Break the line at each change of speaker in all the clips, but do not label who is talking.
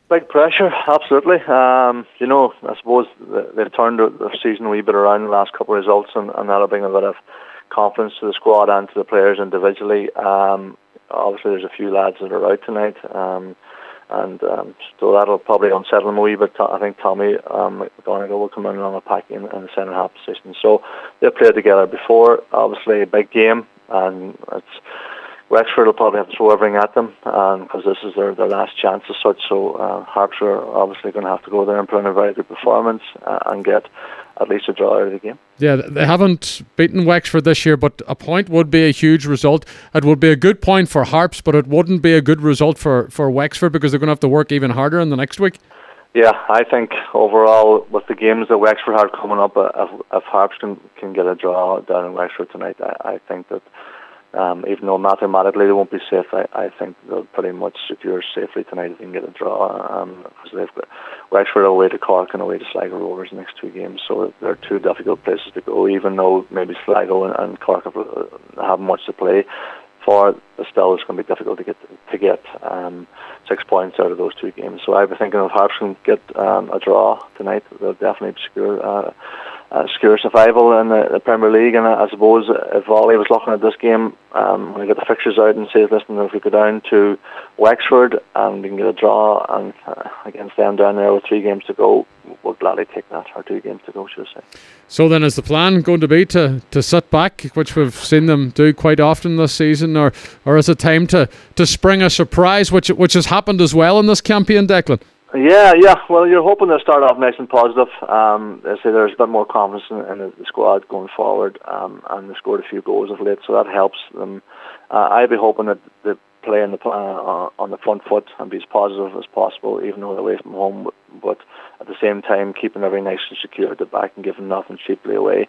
Big pressure, absolutely. I suppose they've turned their season a wee bit around in the last couple of results, and that'll bring a bit of confidence to the squad and to the players individually. Obviously, there's a few lads that are out tonight, so that'll probably unsettle them a wee bit. I think Tommy McGonigal will come in on a pack in the centre half position. So they've played together before. Obviously, a big game, and Wexford will probably have to throw everything at them because this is their last chance as such. So Harps are obviously going to have to go there and put in a very good performance and get at least a draw out of the game.
Yeah, they haven't beaten Wexford this year, but a point would be a huge result. It would be a good point for Harps, but it wouldn't be a good result for Wexford because they're going to have to work even harder in the next week. Yeah,
I think overall with the games that Wexford have coming up, if Harps can get a draw down in Wexford tonight, I think that even though mathematically they won't be safe, I think they'll pretty much secure safely tonight if they can get a draw. Because they've got Wexford away to Cork and away to Sligo Rovers the next two games, so they're two difficult places to go. Even though maybe Sligo and Cork have much to play for, still it's going to be difficult to get 6 points out of those two games. So I'd be thinking if Harps can get a draw tonight, they'll definitely secure survival in the Premier League. And I suppose if Ollie was looking at this game, when he got the fixtures out and says, listen, if we go down to Wexford and we can get a draw and against them down there with 3 games to go, we'll gladly take that, or 2 games to go, should I say.
So then is the plan going to be to sit back, which we've seen them do quite often this season, or is it time to spring a surprise, which has happened as well in this campaign, Declan?
Yeah. Well, you're hoping to start off nice and positive. I say there's a bit more confidence in the squad going forward, and they scored a few goals of late, so that helps them. I'd be hoping that they play on the front foot and be as positive as possible, even though they're away from home, but at the same time keeping everything nice and secure at the back and giving nothing cheaply away.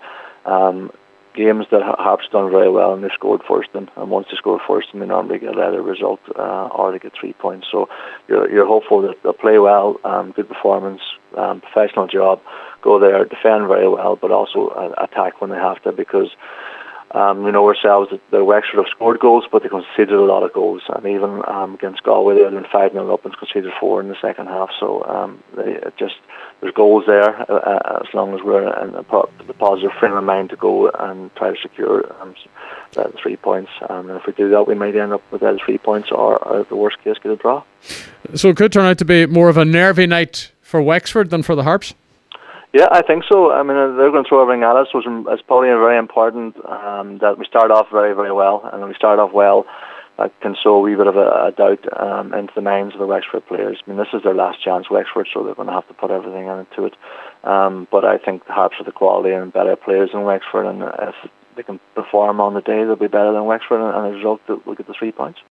Games that Harps done very well, and they scored first, and once they score first, they normally get either a result or they get 3 points. So you're hopeful that they'll play well, good performance, professional job, go there, defend very well, but also attack when they have to, because we know ourselves that the Wexford have scored goals, but they conceded a lot of goals, and even against Galway they've been 5-0 up and conceded 4 in the second half. So there's goals there as long as we're in the positive frame of mind to go and try to secure the 3 points. And if we do that, we might end up with either 3 points or, at the worst case, get a draw.
So it could turn out to be more of a nervy night for Wexford than for the Harps?
Yeah, I think so. I mean, they're going to throw everything at us, which is probably very important that we start off very, very well. And when we start off well, that can sow a wee bit of a doubt into the minds of the Wexford players. I mean, this is their last chance, Wexford, so they're going to have to put everything into it. But I think the Harps have the quality and better players than Wexford, and if they can perform on the day, they'll be better than Wexford, and as a result, we'll get the 3 points.